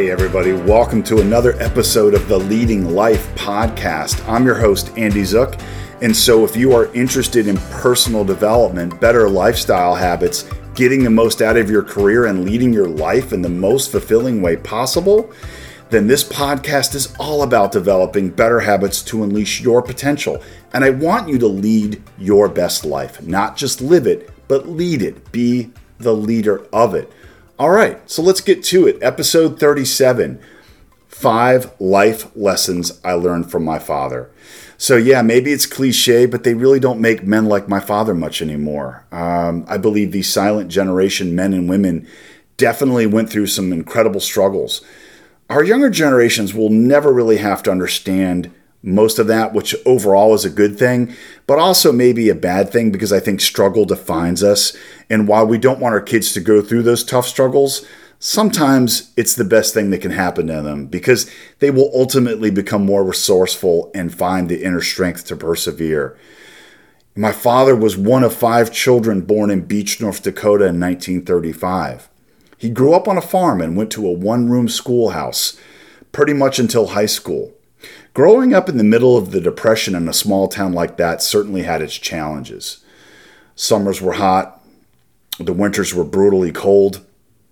Hey everybody, welcome to another episode of the Leading Life podcast. I'm your host, Andy Zook, and so if you are interested in personal development, better lifestyle habits, getting the most out of your career and leading your life in the most fulfilling way possible, then this podcast is all about developing better habits to unleash your potential. And I want you to lead your best life, not just live it, but lead it. Be the leader of it. All right, so let's get to it. Episode 37, 5 life lessons I learned from my father. So yeah, maybe it's cliche, but they really don't make men like my father much anymore. I believe these silent generation men and women definitely went through some incredible struggles. Our younger generations will never really have to understand most of that, which overall is a good thing, but also maybe a bad thing because I think struggle defines us. And while we don't want our kids to go through those tough struggles, sometimes it's the best thing that can happen to them because they will ultimately become more resourceful and find the inner strength to persevere. My father was one of 5 children born in Beach, North Dakota in 1935. He grew up on a farm and went to a one-room schoolhouse pretty much until high school. Growing up in the middle of the Depression in a small town like that certainly had its challenges. Summers were hot. The winters were brutally cold.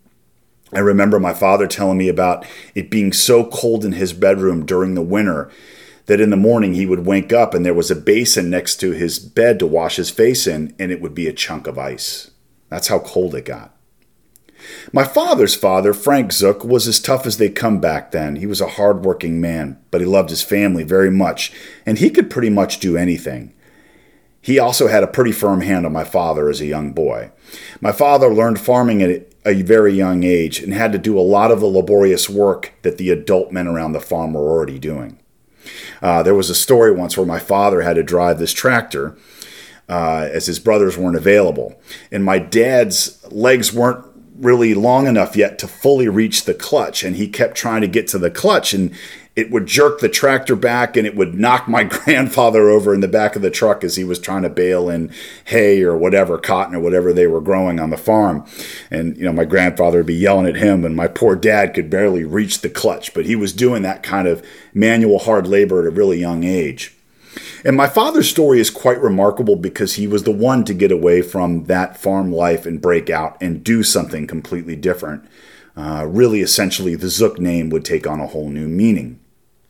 I remember my father telling me about it being so cold in his bedroom during the winter that in the morning he would wake up and there was a basin next to his bed to wash his face in, and it would be a chunk of ice. That's how cold it got. My father's father, Frank Zook, was as tough as they come back then. He was a hard-working man, but he loved his family very much, and he could pretty much do anything. He also had a pretty firm hand on my father as a young boy. My father learned farming at a very young age and had to do a lot of the laborious work that the adult men around the farm were already doing. There was a story once where my father had to drive this tractor as his brothers weren't available, and my dad's legs weren't really long enough yet to fully reach the clutch, and he kept trying to get to the clutch, and it would jerk the tractor back and it would knock my grandfather over in the back of the truck as he was trying to bale in hay or whatever, cotton or whatever they were growing on the farm. And my grandfather would be yelling at him, and my poor dad could barely reach the clutch, but he was doing that kind of manual hard labor at a really young age. And my father's story is quite remarkable because he was the one to get away from that farm life and break out and do something completely different. Really, essentially, the Zook name would take on a whole new meaning.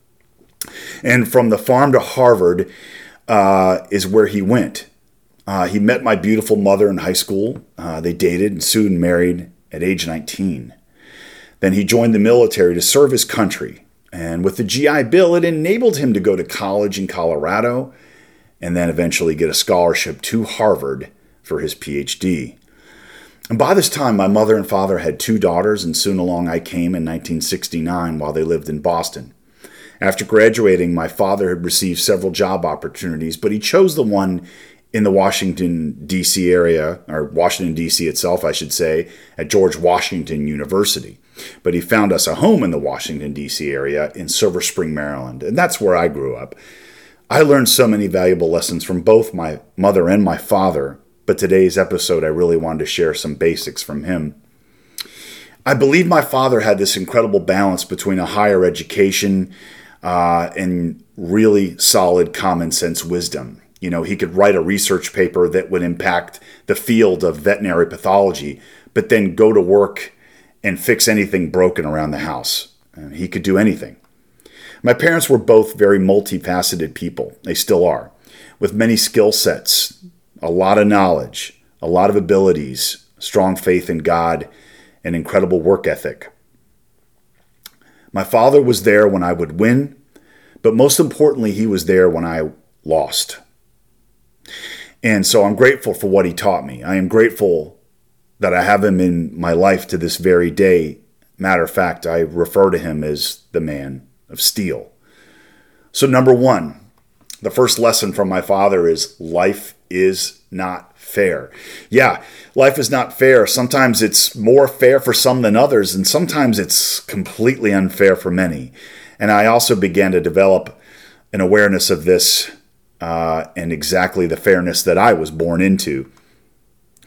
And from the farm to Harvard is where he went. He met my beautiful mother in high school. They dated and soon married at age 19. Then he joined the military to serve his country. And with the GI Bill, it enabled him to go to college in Colorado and then eventually get a scholarship to Harvard for his PhD. And by this time, my mother and father had 2 daughters, and soon along I came in 1969 while they lived in Boston. After graduating, my father had received several job opportunities, but he chose the one in the Washington, D.C. area, or Washington, D.C. itself, I should say, at George Washington University. But he found us a home in the Washington, D.C. area in Silver Spring, Maryland, and that's where I grew up. I learned so many valuable lessons from both my mother and my father, but today's episode I really wanted to share some basics from him. I believe my father had this incredible balance between a higher education and really solid common sense wisdom. He could write a research paper that would impact the field of veterinary pathology, but then go to work and fix anything broken around the house. He could do anything. My parents were both very multifaceted people. They still are, with many skill sets, a lot of knowledge, a lot of abilities, strong faith in God, and incredible work ethic. My father was there when I would win, but most importantly, he was there when I lost. And so I'm grateful for what he taught me. I am grateful that I have him in my life to this very day. Matter of fact, I refer to him as the man of steel. So number 1, the first lesson from my father is life is not fair. Yeah, life is not fair. Sometimes it's more fair for some than others, and sometimes it's completely unfair for many. And I also began to develop an awareness of this and exactly the fairness that I was born into.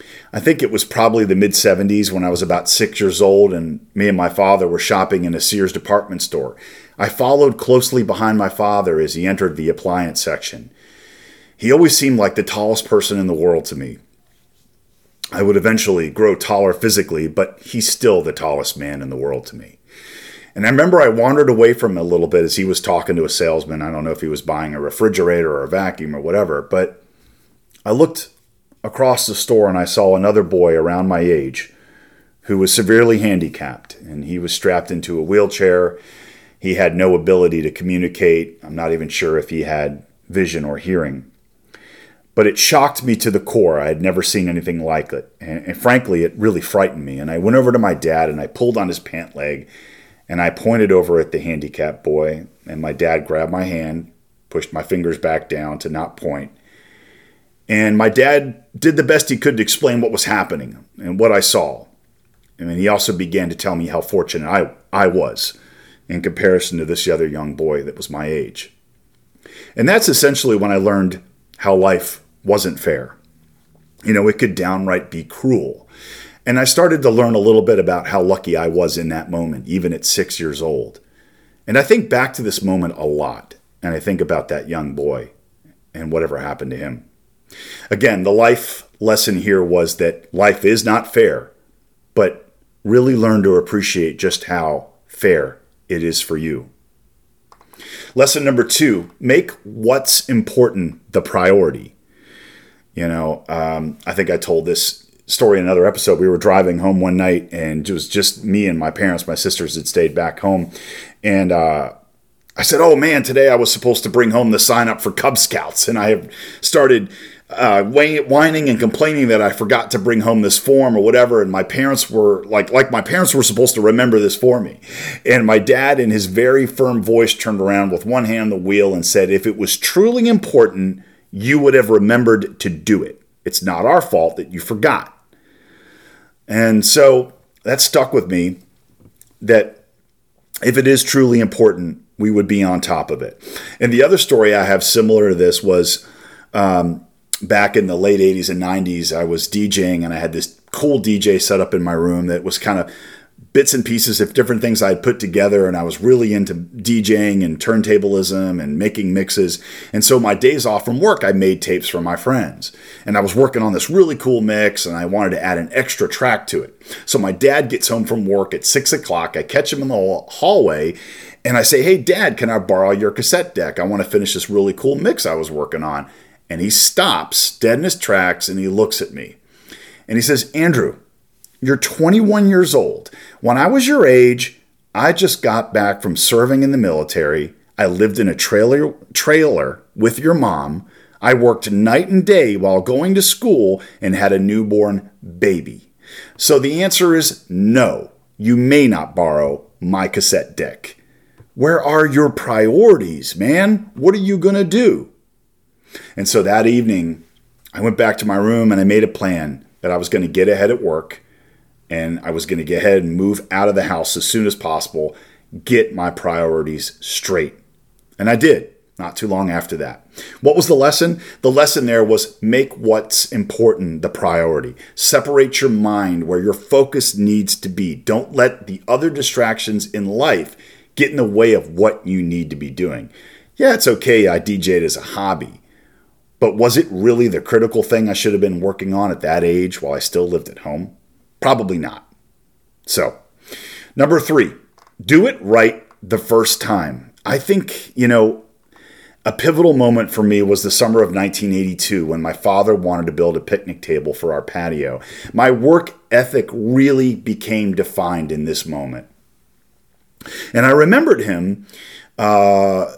I think it was probably the mid-70s when I was about 6 years old and me and my father were shopping in a Sears department store. I followed closely behind my father as he entered the appliance section. He always seemed like the tallest person in the world to me. I would eventually grow taller physically, but he's still the tallest man in the world to me. And I remember I wandered away from him a little bit as he was talking to a salesman. I don't know if he was buying a refrigerator or a vacuum or whatever, but I looked across the store and I saw another boy around my age who was severely handicapped, and he was strapped into a wheelchair. He had no ability to communicate. I'm not even sure if he had vision or hearing. But it shocked me to the core. I had never seen anything like it. And frankly, it really frightened me. And I went over to my dad and I pulled on his pant leg and I pointed over at the handicapped boy. And my dad grabbed my hand, pushed my fingers back down to not point. And my dad did the best he could to explain what was happening and what I saw. And he also began to tell me how fortunate I was in comparison to this other young boy that was my age. And that's essentially when I learned how life wasn't fair. It could downright be cruel. And I started to learn a little bit about how lucky I was in that moment, even at 6 years old. And I think back to this moment a lot. And I think about that young boy and whatever happened to him. Again, the life lesson here was that life is not fair, but really learn to appreciate just how fair it is for you. Lesson number 2, make what's important the priority. I think I told this story in another episode. We were driving home one night and it was just me and my parents. My sisters had stayed back home. And I said, oh man, today I was supposed to bring home the sign up for Cub Scouts. And I have started whining and complaining that I forgot to bring home this form or whatever. And my parents were like my parents were supposed to remember this for me. And my dad, in his very firm voice, turned around with one hand on the wheel and said, if it was truly important, you would have remembered to do it. It's not our fault that you forgot. And so that stuck with me, that if it is truly important, we would be on top of it. And the other story I have similar to this was, back in the late 80s and 90s, I was DJing and I had this cool DJ set up in my room that was kind of bits and pieces of different things I had put together. And I was really into DJing and turntablism and making mixes. And so my days off from work, I made tapes for my friends. And I was working on this really cool mix and I wanted to add an extra track to it. So my dad gets home from work at 6 o'clock. I catch him in the hallway and I say, hey, Dad, can I borrow your cassette deck? I want to finish this really cool mix I was working on. And he stops dead in his tracks and he looks at me. And he says, Andrew, you're 21 years old. When I was your age, I just got back from serving in the military. I lived in a trailer with your mom. I worked night and day while going to school and had a newborn baby. So the answer is no, you may not borrow my cassette deck. Where are your priorities, man? What are you going to do? And so that evening, I went back to my room and I made a plan that I was going to get ahead at work and I was going to get ahead and move out of the house as soon as possible, get my priorities straight. And I did, not too long after that. What was the lesson? The lesson there was make what's important the priority. Separate your mind where your focus needs to be. Don't let the other distractions in life get in the way of what you need to be doing. Yeah, it's okay, I DJ'd as a hobby. But was it really the critical thing I should have been working on at that age while I still lived at home? Probably not. So, number 3, do it right the first time. I think, a pivotal moment for me was the summer of 1982 when my father wanted to build a picnic table for our patio. My work ethic really became defined in this moment. And I remembered him after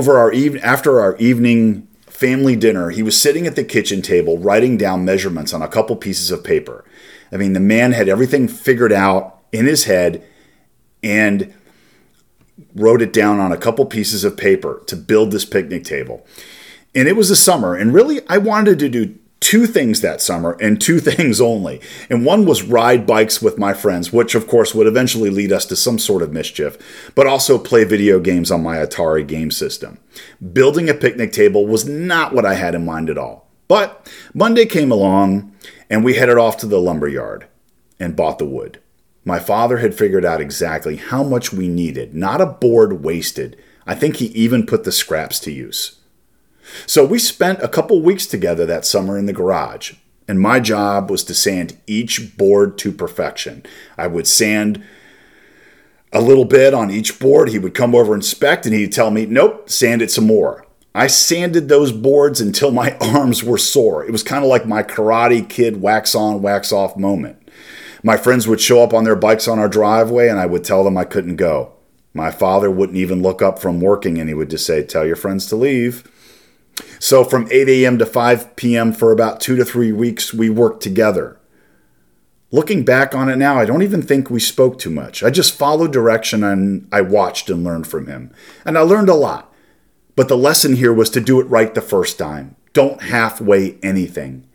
our evening family dinner. He was sitting at the kitchen table writing down measurements on a couple pieces of paper. I mean, the man had everything figured out in his head and wrote it down on a couple pieces of paper to build this picnic table. And it was the summer, and really I wanted to do 2 things that summer and 2 things only. And one was ride bikes with my friends, which of course would eventually lead us to some sort of mischief, but also play video games on my Atari game system. Building a picnic table was not what I had in mind at all. But Monday came along And we headed off to the lumber yard and bought the wood. My father had figured out exactly how much we needed, not a board wasted. I think he even put the scraps to use. So we spent a couple weeks together that summer in the garage, and my job was to sand each board to perfection. I would sand a little bit on each board. He would come over, inspect, and he'd tell me, nope, sand it some more. I sanded those boards until my arms were sore. It was kind of like my Karate Kid wax on, wax off moment. My friends would show up on their bikes on our driveway, and I would tell them I couldn't go. My father wouldn't even look up from working, and he would just say, tell your friends to leave. So from 8 a.m. to 5 p.m. for about 2 to 3 weeks, we worked together. Looking back on it now, I don't even think we spoke too much. I just followed direction, and I watched and learned from him. And I learned a lot. But the lesson here was to do it right the first time. Don't halfway anything.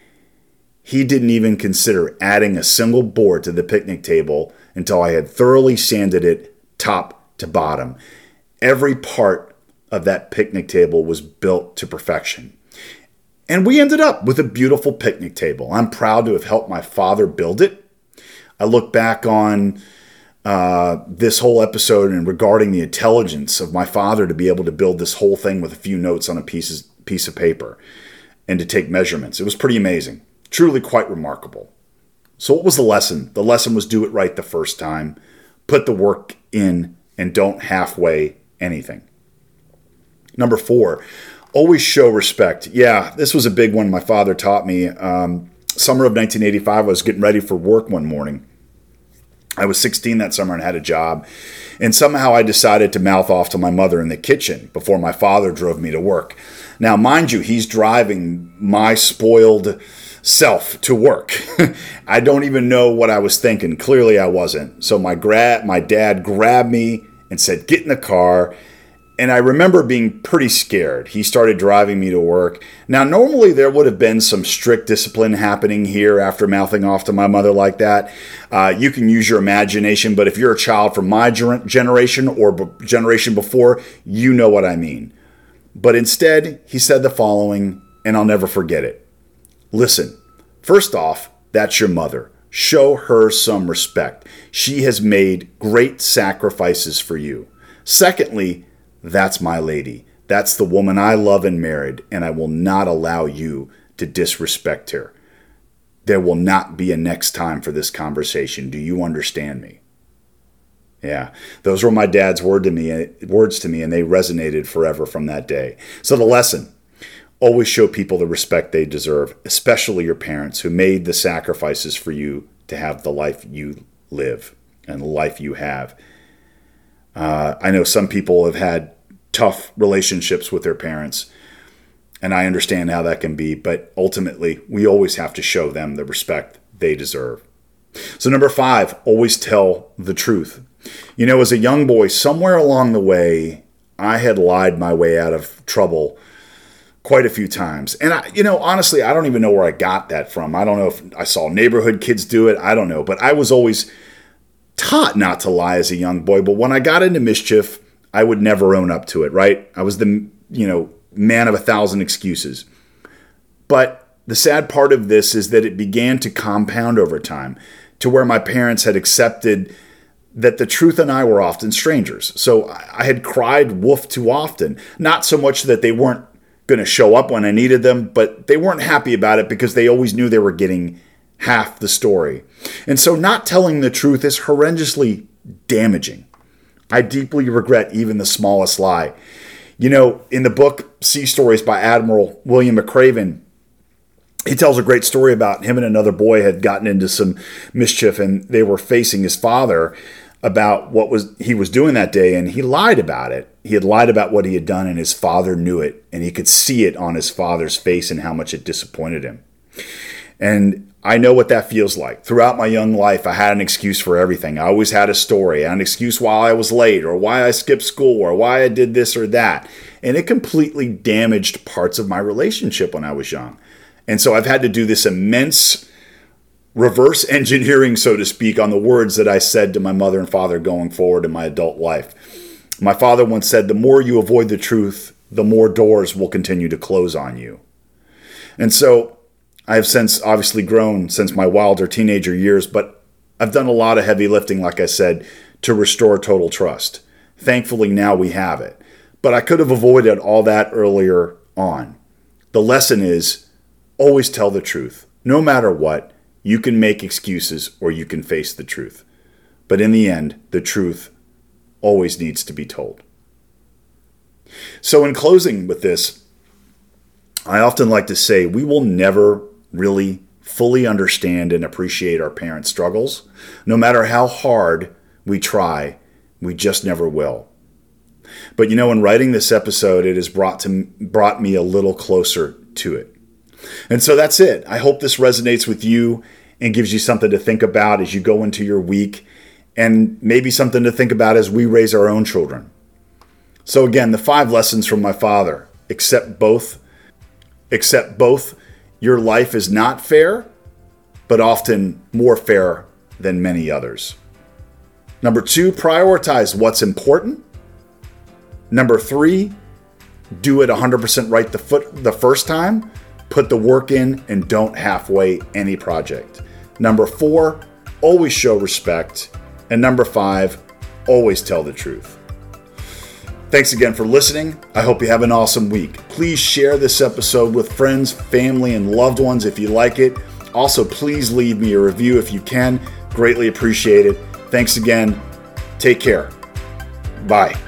He didn't even consider adding a single board to the picnic table until I had thoroughly sanded it top to bottom. Every part of that picnic table was built to perfection. And we ended up with a beautiful picnic table. I'm proud to have helped my father build it. I look back on this whole episode and regarding the intelligence of my father to be able to build this whole thing with a few notes on a piece of paper and to take measurements. It was pretty amazing. Truly quite remarkable. So what was the lesson? The lesson was do it right the first time. Put the work in and don't halfway anything. Number 4, always show respect. Yeah, this was a big one my father taught me. Summer of 1985, I was getting ready for work one morning. I was 16 that summer and had a job. And somehow I decided to mouth off to my mother in the kitchen before my father drove me to work. Now, mind you, he's driving my spoiled self to work. I don't even know what I was thinking. Clearly I wasn't. So my dad grabbed me and said, get in the car. And I remember being pretty scared. He started driving me to work. Now, normally there would have been some strict discipline happening here after mouthing off to my mother like that. You can use your imagination, but if you're a child from my generation or generation before, you know what I mean. But instead, he said the following, and I'll never forget it. Listen, first off, that's your mother. Show her some respect. She has made great sacrifices for you. Secondly, that's my lady. That's the woman I love and married, and I will not allow you to disrespect her. There will not be a next time for this conversation. Do you understand me? Yeah, those were my dad's words to me, and they resonated forever from that day. So the lesson, always show people the respect they deserve, especially your parents who made the sacrifices for you to have the life you live and the life you have. I know some people have had tough relationships with their parents, and I understand how that can be, but ultimately, we always have to show them the respect they deserve. So number 5, always tell the truth. You know, as a young boy, somewhere along the way, I had lied my way out of trouble quite a few times. And honestly, I don't even know where I got that from. I don't know if I saw neighborhood kids do it. I don't know, but I was always taught not to lie as a young boy. But when I got into mischief, I would never own up to it, right? I was the, man of 1,000 excuses. But the sad part of this is that it began to compound over time to where my parents had accepted that the truth and I were often strangers. So I had cried wolf too often. Not so much that they weren't going to show up when I needed them, but they weren't happy about it because they always knew they were getting half the story. And so not telling the truth is horrendously damaging. I deeply regret even the smallest lie. In the book Sea Stories by Admiral William McRaven, he tells a great story about him and another boy had gotten into some mischief, and they were facing his father about he was doing that day, and he lied about it. He had lied about what he had done, and his father knew it, and he could see it on his father's face and how much it disappointed him. And I know what that feels like. Throughout my young life, I had an excuse for everything. I always had a story, an excuse why I was late or why I skipped school or why I did this or that. And it completely damaged parts of my relationship when I was young. And so I've had to do this immense reverse engineering, so to speak, on the words that I said to my mother and father going forward in my adult life. My father once said, the more you avoid the truth, the more doors will continue to close on you. And so I have since obviously grown since my wilder teenager years, but I've done a lot of heavy lifting, like I said, to restore total trust. Thankfully, now we have it. But I could have avoided all that earlier on. The lesson is always tell the truth. No matter what, you can make excuses or you can face the truth. But in the end, the truth always needs to be told. So in closing with this, I often like to say we will never really fully understand and appreciate our parents' struggles. No matter how hard we try, we just never will. But in writing this episode, it has brought me a little closer to it. And so that's it. I hope this resonates with you and gives you something to think about as you go into your week, and maybe something to think about as we raise our own children. So again, the 5 lessons from my father: accept both. Your life is not fair, but often more fair than many others. Number 2, prioritize what's important. Number 3, do it 100% right the first time. Put the work in and don't halfway any project. Number 4, always show respect. And number 5, always tell the truth. Thanks again for listening. I hope you have an awesome week. Please share this episode with friends, family, and loved ones if you like it. Also, please leave me a review if you can. Greatly appreciate it. Thanks again. Take care. Bye.